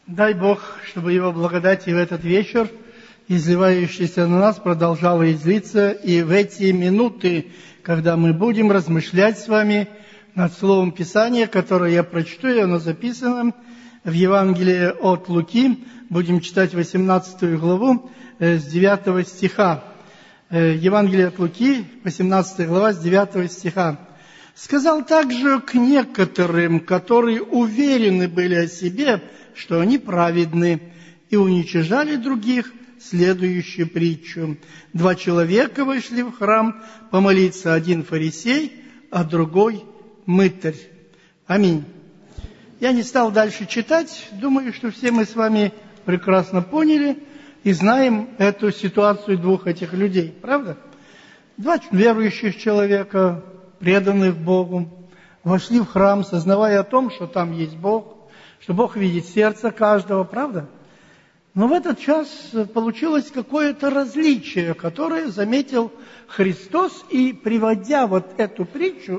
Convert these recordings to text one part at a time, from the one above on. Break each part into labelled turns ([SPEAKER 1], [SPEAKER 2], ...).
[SPEAKER 1] Дай Бог, чтобы Его благодать и в этот вечер, изливающийся на нас, продолжала излиться и в эти минуты, когда мы будем размышлять с вами над Словом Писания, которое я прочту, и оно записано в Евангелии от Луки. Будем читать 18 главу с 9 стиха. Евангелие от Луки, 18 глава, с 9 стиха. «Сказал также к некоторым, которые уверены были о себе, что они праведны, и уничижали других, следующую притчу. 2 человека вошли в храм помолиться, один фарисей, а другой мытарь». Аминь. Я не стал дальше читать. Думаю, что все мы с вами прекрасно поняли и знаем эту ситуацию двух этих людей. Правда? 2 верующих человека, преданных Богу, вошли в храм, сознавая о том, что там есть Бог, что Бог видит сердце каждого, правда? Но в этот час получилось какое-то различие, которое заметил Христос, и приводя вот эту притчу,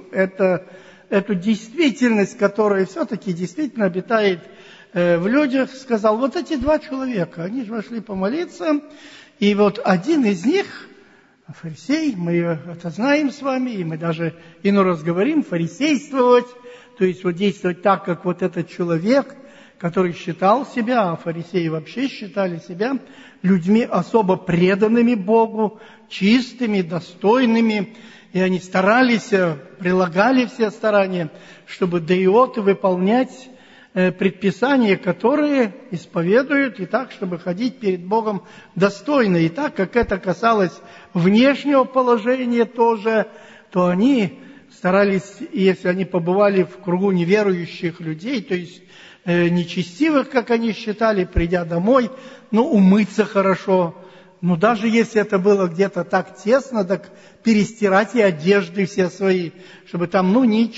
[SPEAKER 1] эту действительность, которая все-таки действительно обитает в людях, сказал, вот эти 2 человека, они же вошли помолиться, и вот один из них, фарисей, мы это знаем с вами, и мы даже иной раз говорим, фарисействовать, то есть вот действовать так, как вот этот человек, который считал себя, а фарисеи вообще считали себя людьми особо преданными Богу, чистыми, достойными, и они старались, прилагали все старания, чтобы деоты выполнять предписания, которые исповедуют, и так, чтобы ходить перед Богом достойно. И так, как это касалось внешнего положения тоже, то они старались, если они побывали в кругу неверующих людей, то есть нечестивых, как они считали, придя домой, умыться хорошо. Но даже если это было где-то так тесно, так перестирать и одежды все свои, чтобы там,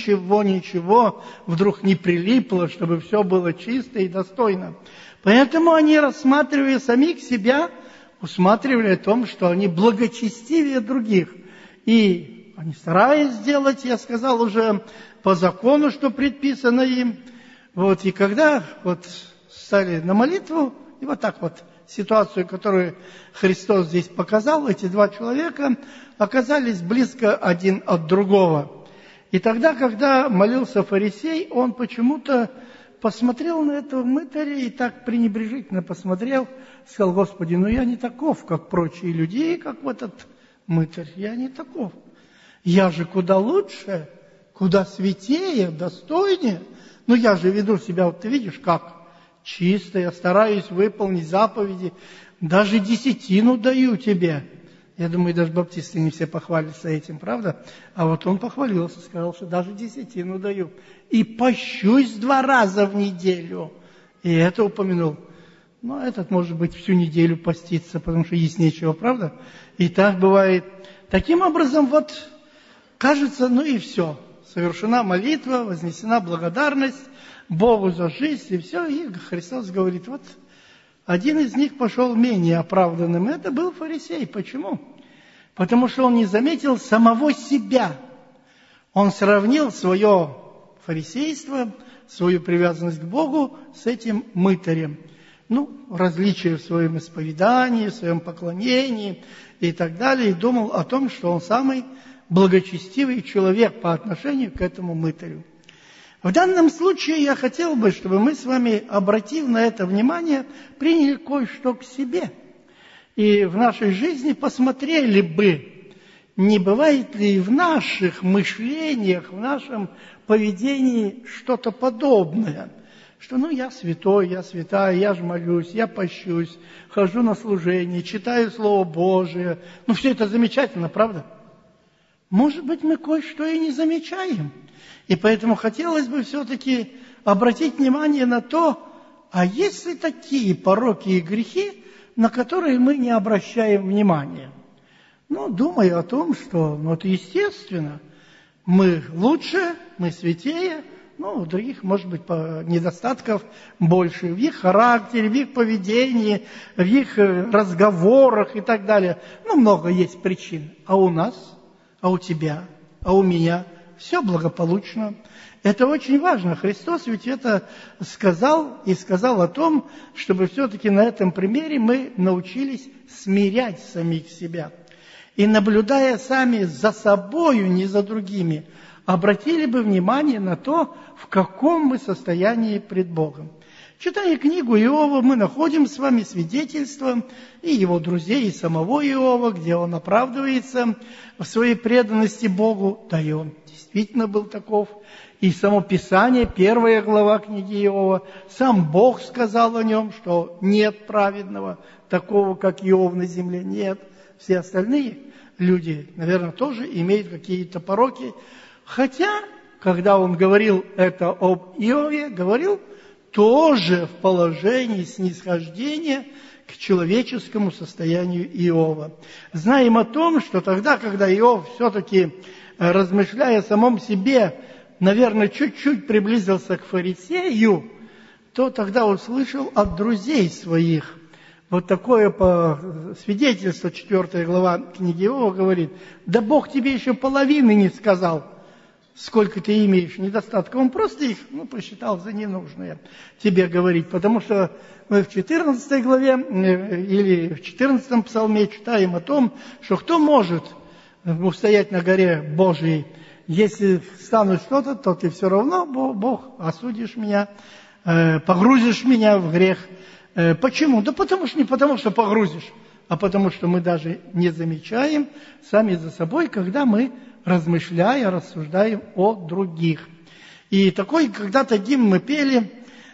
[SPEAKER 1] ничего вдруг не прилипло, чтобы все было чисто и достойно. Поэтому они, рассматривая самих себя, усматривали о том, что они благочестивее других. И они старались сделать, я сказал уже, по закону, что предписано им. И когда стали на молитву, и вот так вот, ситуацию, которую Христос здесь показал, эти 2 человека оказались близко один от другого. И тогда, когда молился фарисей, он почему-то посмотрел на этого мытаря и так пренебрежительно посмотрел, сказал: Господи, я не таков, как прочие люди, как вот этот мытарь, я не таков. Я же куда лучше, куда святее, достойнее. Я же веду себя, ты видишь, как чисто, я стараюсь выполнить заповеди, даже 10 даю тебе. Я думаю, даже баптисты не все похвалятся этим, правда? А вот он похвалился, сказал, что даже 10 даю. И пощусь 2 раза в неделю. И это упомянул. Этот, может быть, всю неделю постится, потому что есть нечего, правда? И так бывает. Таким образом, кажется, и все. Совершена молитва, вознесена благодарность Богу за жизнь, и все. И Христос говорит, один из них пошел менее оправданным. Это был фарисей. Почему? Потому что он не заметил самого себя. Он сравнил свое фарисейство, свою привязанность к Богу с этим мытарем. Различия в своем исповедании, в своем поклонении и так далее. И думал о том, что он самый благочестивый человек по отношению к этому мытарю. В данном случае я хотел бы, чтобы мы с вами, обратив на это внимание, приняли кое-что к себе. И в нашей жизни посмотрели бы, не бывает ли в наших мышлениях, в нашем поведении что-то подобное. Что, я святой, я святая, я же молюсь, я пощусь, хожу на служение, читаю Слово Божие. Все это замечательно, правда? Может быть, мы кое-что и не замечаем. И поэтому хотелось бы все-таки обратить внимание на то, а есть ли такие пороки и грехи, на которые мы не обращаем внимания. Думая о том, что, это естественно, мы лучше, мы святее, у других, может быть, недостатков больше в их характере, в их поведении, в их разговорах и так далее. Много есть причин. А у нас, а у тебя, а у меня все благополучно. Это очень важно. Христос ведь это сказал и сказал о том, чтобы все-таки на этом примере мы научились смирять самих себя. И наблюдая сами за собою, не за другими, обратили бы внимание на то, в каком мы состоянии пред Богом. Читая книгу Иова, мы находим с вами свидетельство и его друзей, и самого Иова, где он оправдывается в своей преданности Богу. Да и он действительно был таков. И само Писание, 1 глава книги Иова, сам Бог сказал о нем, что нет праведного, такого, как Иов на земле, нет. Все остальные люди, наверное, тоже имеют какие-то пороки. Хотя, когда он говорил это об Иове, говорил тоже в положении снисхождения к человеческому состоянию Иова. Знаем о том, что тогда, когда Иов все-таки, размышляя о самом себе, наверное, чуть-чуть приблизился к фарисею, то тогда услышал от друзей своих. Вот такое свидетельство, 4 глава книги Иова говорит: да Бог тебе еще половины не сказал, сколько ты имеешь недостатков. Он просто их посчитал за ненужное тебе говорить. Потому что мы в 14 главе или в 14 псалме читаем о том, что кто может устоять на горе Божией, если станет что-то, то ты все равно, Бог, осудишь меня, погрузишь меня в грех. Почему? Да потому что не потому, что погрузишь, а потому что мы даже не замечаем сами за собой, когда мы, размышляя, рассуждаем о других. И когда-то гимн мы пели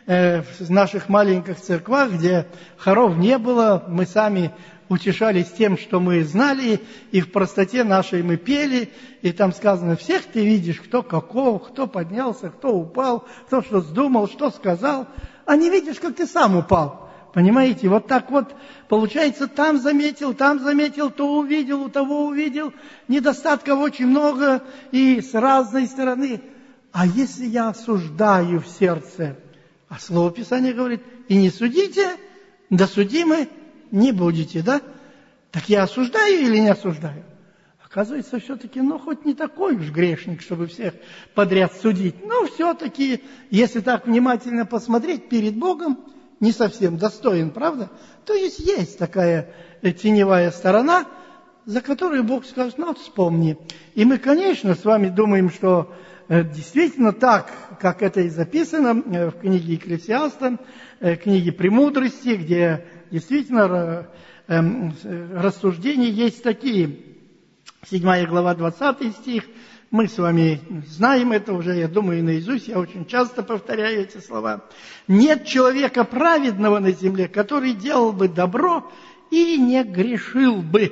[SPEAKER 1] в наших маленьких церквах, где хоров не было, мы сами утешались тем, что мы знали, и в простоте нашей мы пели, и там сказано: всех ты видишь, кто каков, кто поднялся, кто упал, кто что вздумал, что сказал, а не видишь, как ты сам упал. Понимаете, вот так вот получается, там заметил, то увидел, у того увидел, недостатков очень много и с разной стороны. А если я осуждаю в сердце, а Слово Писания говорит: и не судите, да судимы не будете, да? Так я осуждаю или не осуждаю? Оказывается, все-таки, хоть не такой уж грешник, чтобы всех подряд судить, но все-таки, если так внимательно посмотреть, перед Богом не совсем достоин, правда? То есть такая теневая сторона, за которую Бог скажет: вспомни. И мы, конечно, с вами думаем, что действительно так, как это и записано в книге Екклесиаста, книге «Премудрости», где действительно рассуждения есть такие. 7 глава, 20 стих. Мы с вами знаем это уже, я думаю, наизусть, я очень часто повторяю эти слова. «Нет человека праведного на земле, который делал бы добро и не грешил бы».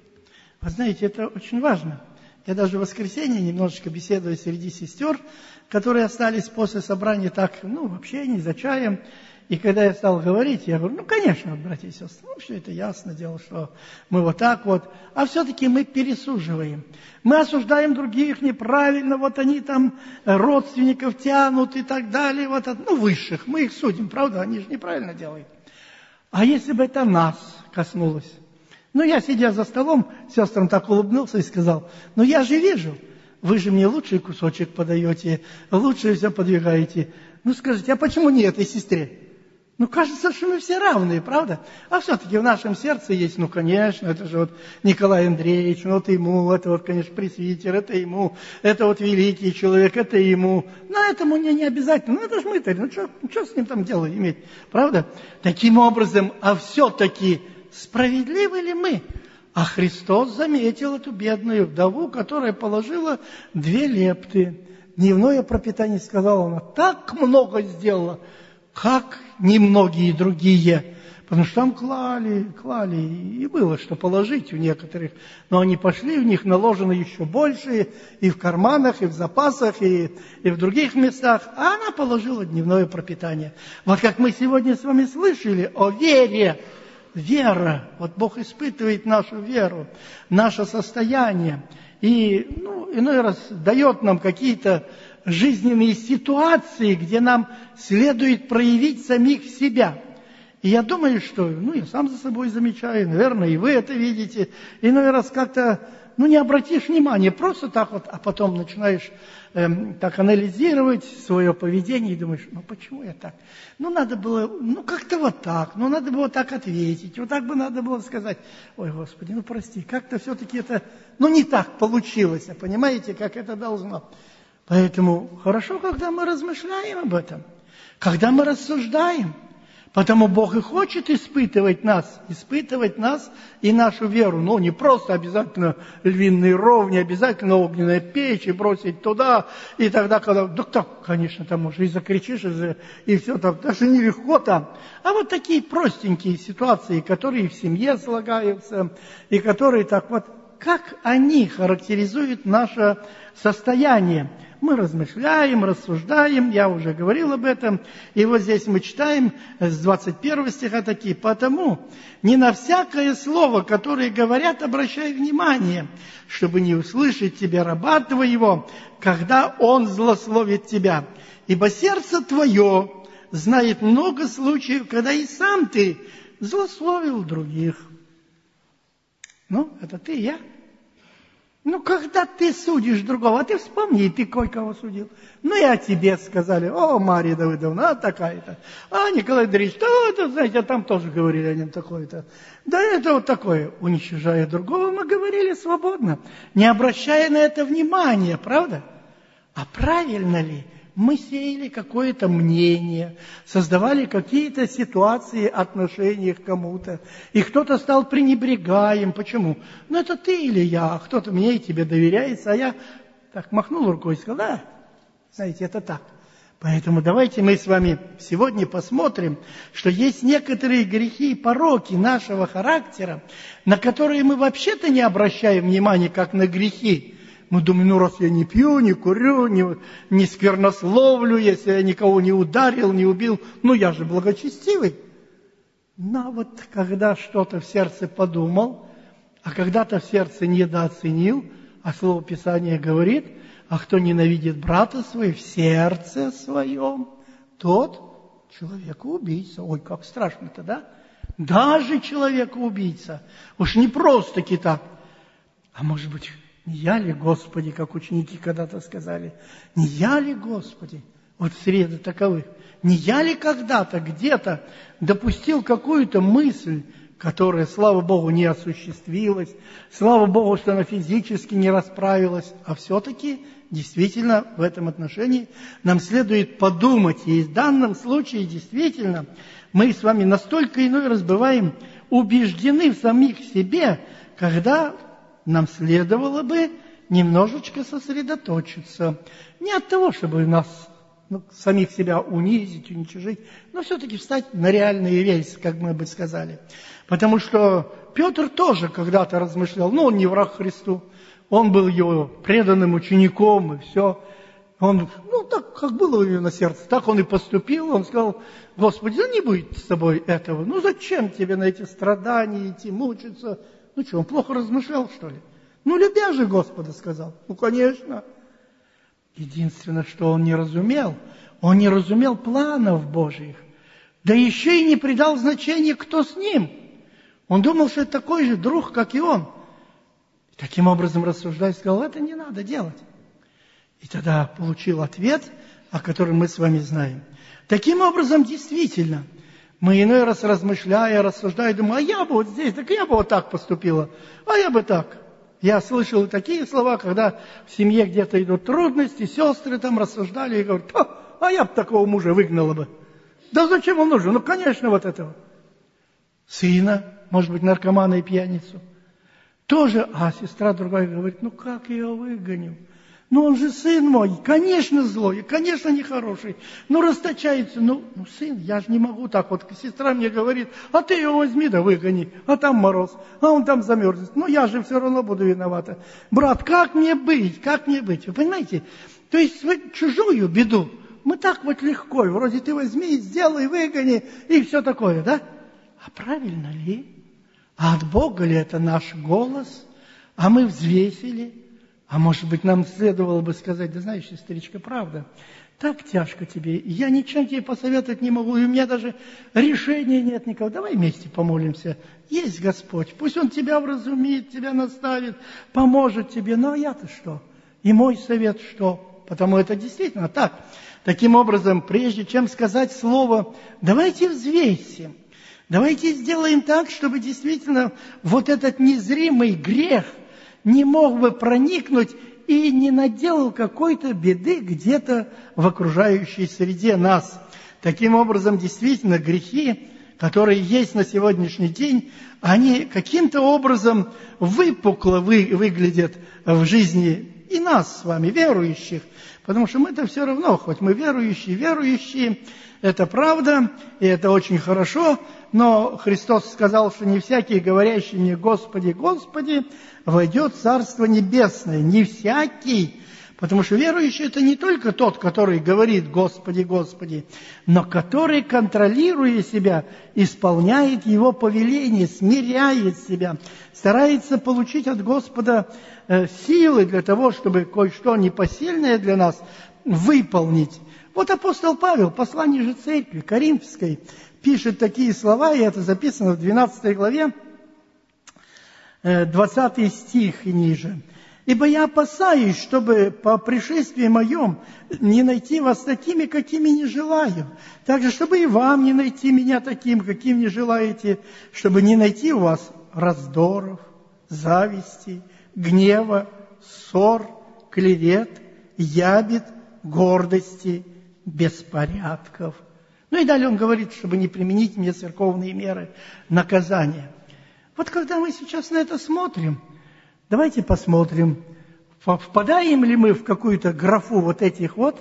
[SPEAKER 1] Вы знаете, это очень важно. Я даже в воскресенье немножечко беседую среди сестер, которые остались после собрания так, вообще не за чаем. И когда я стал говорить, я говорю: конечно, братья и сестры, все это ясно дело, что мы вот так вот. А все-таки мы пересуживаем. Мы осуждаем других неправильно, вот они там родственников тянут и так далее, высших. Мы их судим, правда, они же неправильно делают. А если бы это нас коснулось? Я, сидя за столом, сестрам так улыбнулся и сказал: я же вижу, вы же мне лучший кусочек подаете, лучше все подвигаете. Скажите, а почему не этой сестре? Кажется, что мы все равные, правда? А все-таки в нашем сердце есть, конечно, это же Николай Андреевич, ему, это конечно, пресвитер, это ему, это великий человек, это ему. Этому не обязательно, это же мытарь, что с ним там дело иметь, правда? Таким образом, а все-таки справедливы ли мы? А Христос заметил эту бедную вдову, которая положила 2 лепты. Дневное пропитание, сказала она, так много сделала, как немногие другие. Потому что там клали, и было что положить у некоторых. Но они пошли, у них наложено еще больше, и в карманах, и в запасах, и в других местах. А она положила дневное пропитание. Вот как мы сегодня с вами слышали о вере. Вера. Бог испытывает нашу веру, наше состояние. И иной раз дает нам какие-то жизненные ситуации, где нам следует проявить самих себя. И я думаю, что, я сам за собой замечаю, наверное, и вы это видите. Иной раз как-то не обратишь внимания, просто так вот, а потом начинаешь так анализировать свое поведение и думаешь, почему я так? Надо было, как-то вот так, надо было так ответить, вот так бы надо было сказать, ой, Господи, прости, как-то все-таки это, не так получилось, понимаете, как это должно. Поэтому хорошо, когда мы размышляем об этом, когда мы рассуждаем. Потому Бог и хочет испытывать нас и нашу веру. Не просто обязательно львиный ров, не обязательно огненная печь и бросить туда. И тогда, конечно, там уже и закричишь, и все там, даже нелегко там. А вот такие простенькие ситуации, которые в семье слагаются, и которые так вот, как они характеризуют наше состояние. Мы размышляем, рассуждаем, я уже говорил об этом. И вот здесь мы читаем с 21 стиха такие. «Потому не на всякое слово, которое говорят, обращай внимание, чтобы не услышать тебя раба твоего, когда он злословит тебя. Ибо сердце твое знает много случаев, когда и сам ты злословил других». Это ты и я. Когда ты судишь другого, а ты вспомни, и ты кое-кого судил. И о тебе сказали, Мария Давыдовна, такая-то. Николай Андреевич, это, знаете, там тоже говорили о нем такое-то. Да это вот такое. Уничтожая другого, мы говорили свободно, не обращая на это внимания, правда? А правильно ли? Мы сеяли какое-то мнение, создавали какие-то ситуации, отношения к кому-то, и кто-то стал пренебрегаем. Почему? Это ты или я, кто-то мне и тебе доверяется, а я так махнул рукой и сказал, да, знаете, это так. Поэтому давайте мы с вами сегодня посмотрим, что есть некоторые грехи и пороки нашего характера, на которые мы вообще-то не обращаем внимания, как на грехи. Мы думаем, раз я не пью, не курю, не сквернословлю, если я никого не ударил, не убил, я же благочестивый. Но вот когда что-то в сердце подумал, а когда-то в сердце недооценил, а Слово Писания говорит, а кто ненавидит брата своего в сердце своем, тот человека-убийца. Ой, как страшно-то, да? Даже человека-убийца. Уж не просто-таки так. А может быть... Не я ли, Господи, как ученики когда-то сказали, не я ли, Господи, вот среды таковых, не я ли когда-то, где-то допустил какую-то мысль, которая, слава Богу, не осуществилась, слава Богу, что она физически не расправилась, а все-таки действительно в этом отношении нам следует подумать, и в данном случае действительно мы с вами настолько иной раз бываем убеждены в самих себе, когда... Нам следовало бы немножечко сосредоточиться. Не от того, чтобы нас, самих себя унизить, уничижить, но все-таки встать на реальные рельсы, как мы бы сказали. Потому что Петр тоже когда-то размышлял, он не враг Христу, он был его преданным учеником, и все. Он, так, как было у него на сердце, так он и поступил. Он сказал, Господи, не будет с тобой этого. Зачем тебе на эти страдания идти, мучиться? Он плохо размышлял, что ли? Любя же Господа, сказал. Конечно. Единственное, что он не разумел планов Божьих. Да еще и не придал значения, кто с ним. Он думал, что это такой же друг, как и он. И таким образом, рассуждая, сказал, это не надо делать. И тогда получил ответ, о котором мы с вами знаем. Таким образом, действительно, мы иной раз размышляя, рассуждая, думаем, а я бы вот здесь, так я бы вот так поступила, а я бы так. Я слышал такие слова, когда в семье где-то идут трудности, сестры там рассуждали и говорят, а я бы такого мужа выгнала бы. Да зачем он нужен? Конечно, вот этого. Сына, может быть, наркомана и пьяницу. Тоже, а сестра другая говорит, как я его выгоню? Он же сын мой, конечно, злой, конечно, нехороший. Расточается, сын, я же не могу так вот. Сестра мне говорит, а ты его возьми да выгони, а там мороз, а он там замерзнет. Я же все равно буду виновата. Брат, как мне быть, Вы понимаете? То есть чужую беду мы так вот легко, вроде ты возьми, сделай, выгони, и все такое, да? А правильно ли? А от Бога ли это наш голос? А мы взвесили? А может быть, нам следовало бы сказать, да знаешь, сестричка, правда, Так тяжко тебе, я ничем тебе посоветовать не могу, и у меня даже решения нет никого. Давай вместе помолимся. Есть Господь, пусть Он тебя вразумит, тебя наставит, поможет тебе. Ну, а я-то что? И мой совет что? Потому это действительно так. Таким образом, прежде чем сказать слово, давайте взвесим. Давайте сделаем так, чтобы действительно вот этот незримый грех не мог бы проникнуть и не наделал какой-то беды где-то в окружающей среде нас. Таким образом, действительно, грехи, которые есть на сегодняшний день, они каким-то образом выпукло выглядят в жизни и нас с вами, верующих. Потому что мы-то все равно, хоть мы верующие, это правда, и это очень хорошо, но Христос сказал, что не всякий, говорящий мне «Господи, Господи», войдет в Царство Небесное. Не всякий, потому что верующий – это не только тот, который говорит «Господи, Господи», но который, контролируя себя, исполняет Его повеление, смиряет себя, старается получить от Господа силы для того, чтобы кое-что непосильное для нас выполнить. Вот апостол Павел, послание же церкви Коринфской, пишет такие слова, и это записано в 12 главе, 20 стих и ниже. «Ибо я опасаюсь, чтобы по пришествии моем не найти вас такими, какими не желаю, также, чтобы и вам не найти меня таким, каким не желаете, чтобы не найти у вас раздоров, зависти, гнева, ссор, клевет, ябед, гордости, беспорядков». Ну и далее он говорит, чтобы не применить мне церковные меры наказания. Вот когда мы сейчас на это смотрим, давайте посмотрим, впадаем ли мы в какую-то графу вот этих вот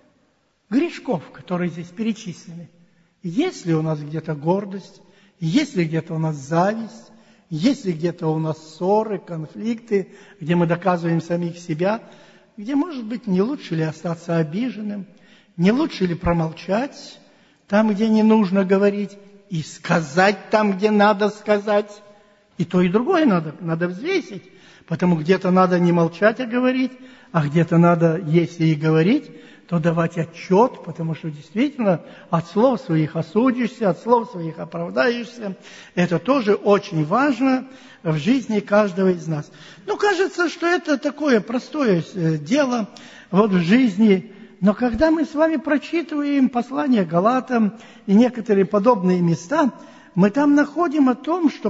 [SPEAKER 1] грешков, которые здесь перечислены. Есть ли у нас где-то гордость, есть ли где-то у нас зависть, есть ли где-то у нас ссоры, конфликты, где мы доказываем самих себя, где, может быть, не лучше ли остаться обиженным, не лучше ли промолчать там, где не нужно говорить, и сказать там, где надо сказать. И то, и другое надо взвесить. Потому где-то надо не молчать, а говорить, а где-то надо, если и говорить, то давать отчет, потому что действительно от слов своих осудишься, от слов своих оправдаешься. Это тоже очень важно в жизни каждого из нас. Ну, кажется, что это такое простое дело вот в жизни. Но когда мы с вами прочитываем послание Галатам и некоторые подобные места, мы там находим о том, что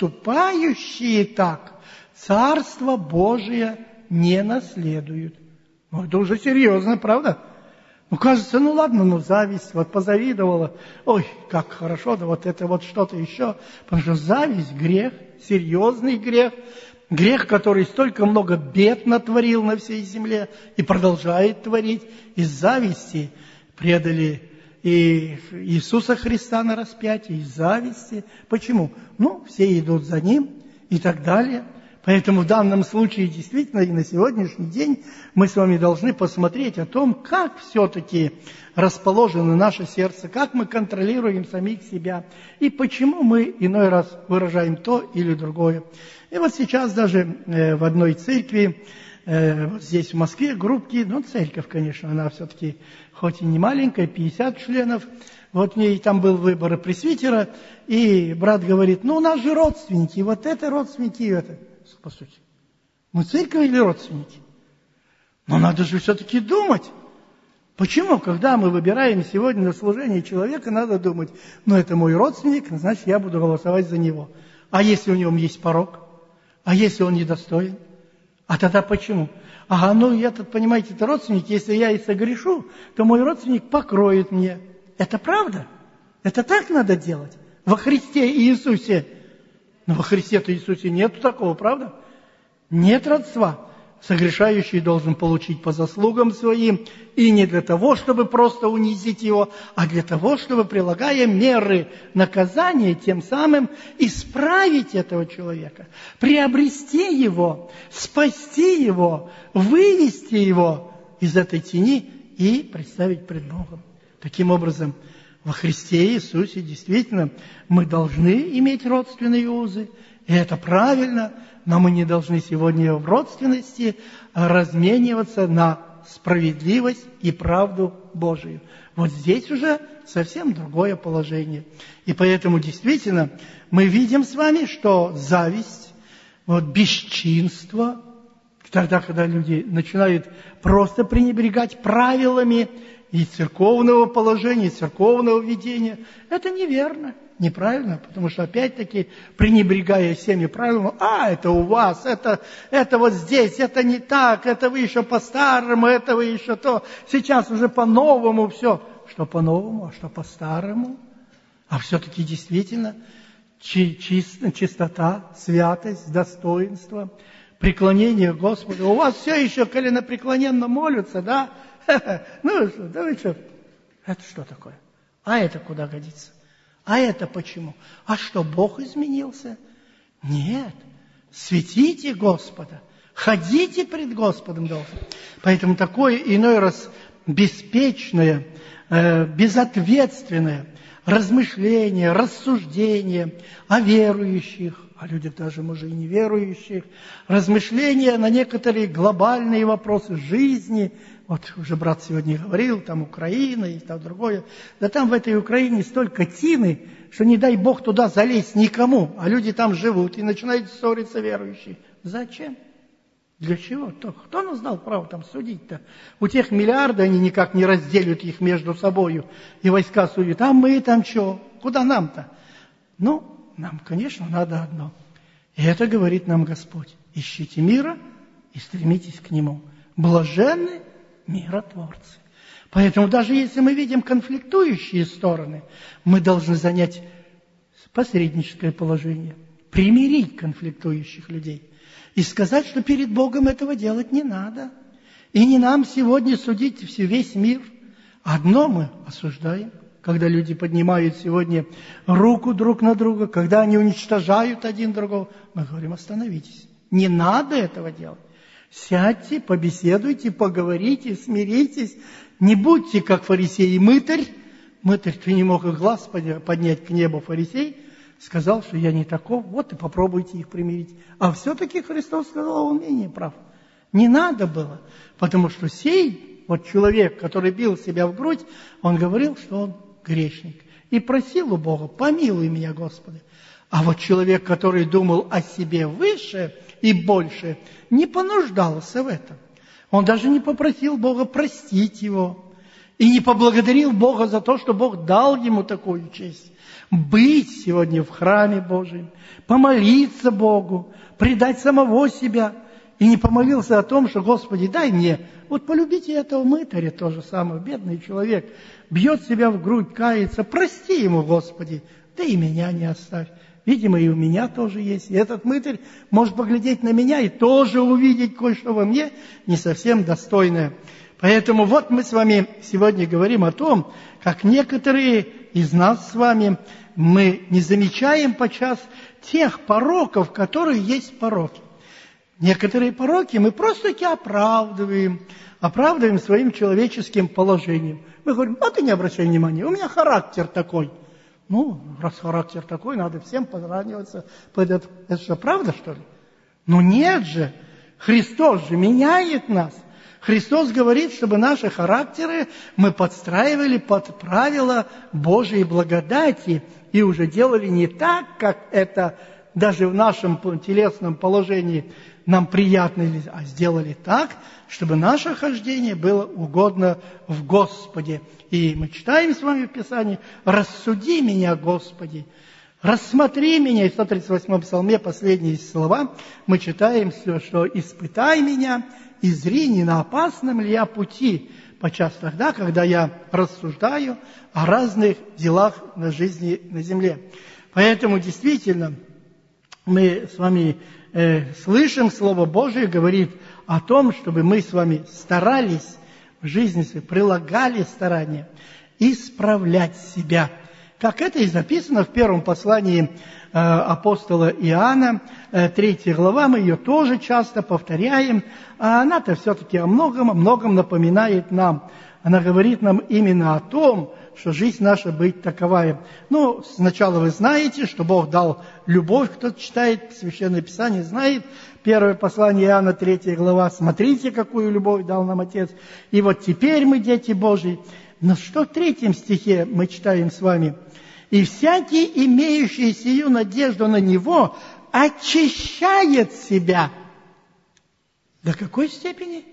[SPEAKER 1] поступающие так Царство Божие не наследуют. Ну, это уже серьезно, правда? Ну, кажется, ну ладно, зависть, вот позавидовала, ой, как хорошо, да вот это вот что-то еще. Потому что зависть – грех, серьезный грех, грех, который столько много бед натворил на всей земле и продолжает творить. Из зависти предали и Иисуса Христа на распятие, из зависти. Почему? Ну, все идут за Ним и так далее. Поэтому в данном случае действительно и на сегодняшний день мы с вами должны посмотреть о том, как все-таки расположено наше сердце, как мы контролируем самих себя и почему мы иной раз выражаем то или другое. И вот сейчас даже в одной церкви, вот здесь в Москве, группки, церковь, конечно, она все-таки хоть и не маленькая, 50 членов, вот мне и там был выбор пресвитера, и брат говорит, у нас же родственники, вот это родственники, и это. По сути, мы церковь или родственники? Но надо же все-таки думать. Почему, когда мы выбираем сегодня на служение человека, надо думать, это мой родственник, значит, я буду голосовать за него. А если у него есть порок? А если он недостоин? А тогда почему? Понимаете, это родственник, если я и согрешу, то мой родственник покроет мне. Это правда? Это так надо делать? Во Христе Иисусе. Но во Христе-то Иисусе нет такого, правда? Нет родства. Согрешающий должен получить по заслугам своим, и не для того, чтобы просто унизить его, а для того, чтобы, прилагая меры наказания, тем самым исправить этого человека, приобрести его, спасти его, вывести его из этой тени и представить пред Богом. Таким образом, во Христе Иисусе действительно мы должны иметь родственные узы, и это правильно, но мы не должны сегодня в родственности размениваться на справедливость и правду Божию. Вот здесь уже совсем другое положение. И поэтому действительно мы видим с вами, что зависть, бесчинство, тогда, когда люди начинают просто пренебрегать правилами и церковного положения, и церковного ведения, это неверно, неправильно, потому что, опять-таки, пренебрегая всеми правилами, это у вас, это вот здесь, это не так, это вы еще по-старому, это вы еще то, сейчас уже по-новому все. Что по-новому, а что по-старому? А все-таки действительно чистота, святость, достоинство, преклонение Господу. У вас все еще коленопреклоненно молятся, да? Ну что, да вы что? Это что такое? А это куда годится? А это почему? А что, Бог изменился? Нет. Светите Господа. Ходите пред Господом должны. Поэтому такое иной раз беспечное, безответственное размышление, рассуждение о верующих, о людях даже, может, и неверующих, размышления на некоторые глобальные вопросы жизни. Вот уже брат сегодня говорил, там Украина и там другое. Да там в этой Украине столько тины, что не дай Бог туда залезть никому, а люди там живут и начинают ссориться верующие. Зачем? Для чего? Кто нас дал право там судить-то? У тех миллиарды, они никак не разделят их между собою, и войска судят. А мы там что? Куда нам-то? Нам, конечно, надо одно. И это говорит нам Господь. Ищите мира и стремитесь к нему. Блаженны миротворцы. Поэтому даже если мы видим конфликтующие стороны, мы должны занять посредническое положение, примирить конфликтующих людей. И сказать, что перед Богом этого делать не надо. И не нам сегодня судить весь мир. Одно мы осуждаем, когда люди поднимают сегодня руку друг на друга, когда они уничтожают один другого. Мы говорим, остановитесь. Не надо этого делать. Сядьте, побеседуйте, поговорите, смиритесь. Не будьте, как фарисей и мытарь. Мытарь, ты не мог их глаз поднять к небу, фарисей. Сказал, что я не таков, вот и попробуйте их примирить. А все-таки Христос сказал, он менее прав. Не надо было, потому что сей человек, который бил себя в грудь, он говорил, что он грешник. И просил у Бога, помилуй меня, Господи. А вот человек, который думал о себе выше и больше, не понуждался в этом. Он даже не попросил Бога простить его. И не поблагодарил Бога за то, что Бог дал ему такую честь. Быть сегодня в храме Божьем, помолиться Богу, предать самого себя. И не помолился о том, что, Господи, дай мне. Вот полюбите этого мытаря, то же самое, бедный человек, бьет себя в грудь, кается. Прости ему, Господи, да и меня не оставь. Видимо, и у меня тоже есть. И этот мытарь может поглядеть на меня и тоже увидеть кое-что во мне не совсем достойное. Поэтому вот мы с вами сегодня говорим о том, как некоторые из нас с вами, мы не замечаем подчас тех пороков, которые есть пороки. Некоторые пороки мы просто-таки оправдываем своим человеческим положением. Мы говорим, ты не обращай внимания, у меня характер такой. Раз характер такой, надо всем подравниваться. Это что, правда, что ли? Нет же, Христос же меняет нас. Христос говорит, чтобы наши характеры мы подстраивали под правила Божьей благодати и уже делали не так, как это даже в нашем телесном положении нам приятно, а сделали так, чтобы наше хождение было угодно в Господе. И мы читаем с вами в Писании: «Рассуди меня, Господи, рассмотри меня». И в 138-м псалме последние слова мы читаем, что «испытай меня и зри, не на опасном ли я пути», подчас тогда, когда я рассуждаю о разных делах на жизни на земле. Поэтому действительно мы с вами слышим, Слово Божие говорит о том, чтобы мы с вами старались в жизни своей, прилагали старания исправлять себя. Как это и записано в первом послании апостола Иоанна, 3 глава, мы ее тоже часто повторяем, а она-то все-таки о многом напоминает нам. Она говорит нам именно о том, что жизнь наша быть таковая. Ну, сначала вы знаете, что Бог дал любовь, кто читает Священное Писание, знает. Первое послание Иоанна, 3 глава. Смотрите, какую любовь дал нам Отец. И вот теперь мы дети Божьи. Но что в 3 стихе мы читаем с вами? «И всякий, имеющий сию надежду на Него, очищает себя». До какой степени?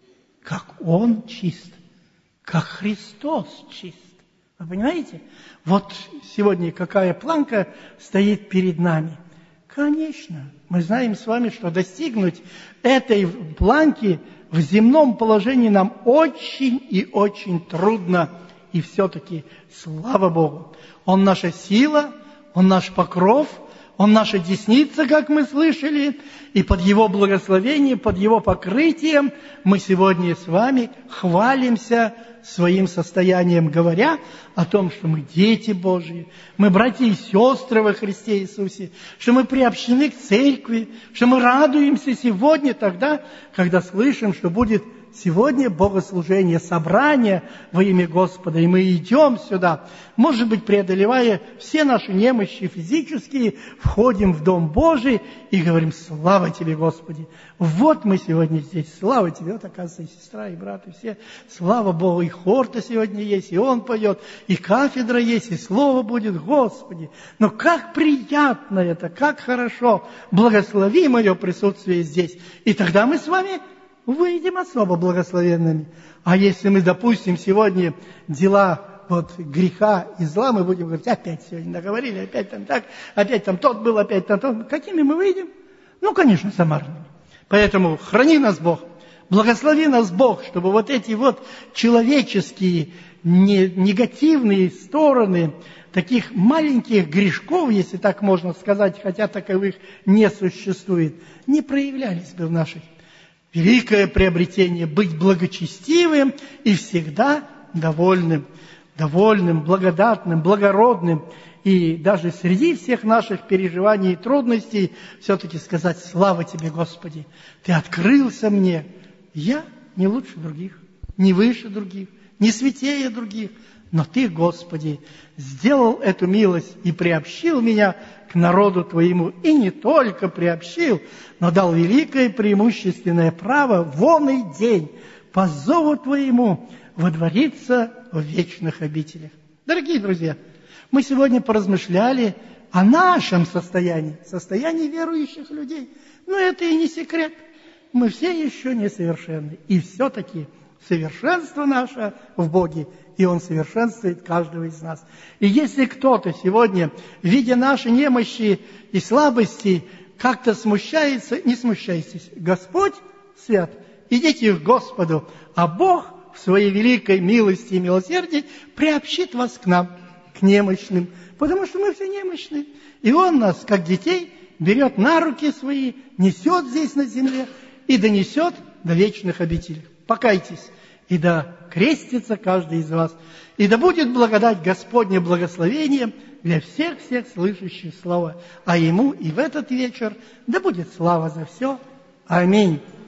[SPEAKER 1] Как Он чист, как Христос чист. Вы понимаете? Вот сегодня какая планка стоит перед нами. Конечно, мы знаем с вами, что достигнуть этой планки в земном положении нам очень и очень трудно. И все-таки, слава Богу, Он наша сила, Он наш покров, Он наша десница, как мы слышали, и под Его благословением, под Его покрытием мы сегодня с вами хвалимся своим состоянием, говоря о том, что мы дети Божьи, мы братья и сестры во Христе Иисусе, что мы приобщены к церкви, что мы радуемся сегодня тогда, когда слышим, что будет сегодня богослужение, собрание во имя Господа, и мы идем сюда, может быть, преодолевая все наши немощи физические, входим в Дом Божий и говорим: слава Тебе, Господи! Вот мы сегодня здесь, слава Тебе! Вот, оказывается, и сестра, и брат, и все, слава Богу, и хор-то сегодня есть, и он поет, и кафедра есть, и слово будет, Господи! Но как приятно это, как хорошо! Благослови мое присутствие здесь, и тогда мы с вами выйдем особо благословенными. А если мы допустим сегодня дела греха и зла, мы будем говорить: опять сегодня наговорили, опять там так, опять там тот был, опять там тот. Какими мы выйдем? Ну, конечно, замарными. Поэтому храни нас Бог, благослови нас Бог, чтобы вот эти человеческие негативные стороны таких маленьких грешков, если так можно сказать, хотя таковых не существует, не проявлялись бы в нашей. Великое приобретение — быть благочестивым и всегда довольным, благодатным, благородным. И даже среди всех наших переживаний и трудностей все-таки сказать: слава Тебе, Господи! Ты открылся мне. Я не лучше других, не выше других, не святее других. Но Ты, Господи, сделал эту милость и приобщил меня к народу Твоему. И не только приобщил, но дал великое преимущественное право в оный день по зову Твоему водвориться в вечных обителях. Дорогие друзья, мы сегодня поразмышляли о нашем состоянии верующих людей. Но это и не секрет. Мы все еще несовершенны. И все-таки совершенство наше в Боге, и Он совершенствует каждого из нас. И если кто-то сегодня, видя наши немощи и слабости, как-то смущается, не смущайтесь. Господь свят. Идите к Господу, а Бог в своей великой милости и милосердии приобщит вас к нам, к немощным, потому что мы все немощны. И Он нас, как детей, берет на руки свои, несет здесь на земле и донесет до вечных обителей. Покайтесь, и да крестится каждый из вас, и да будет благодать Господня благословением для всех слышащих Слово, а Ему и в этот вечер да будет слава за все. Аминь.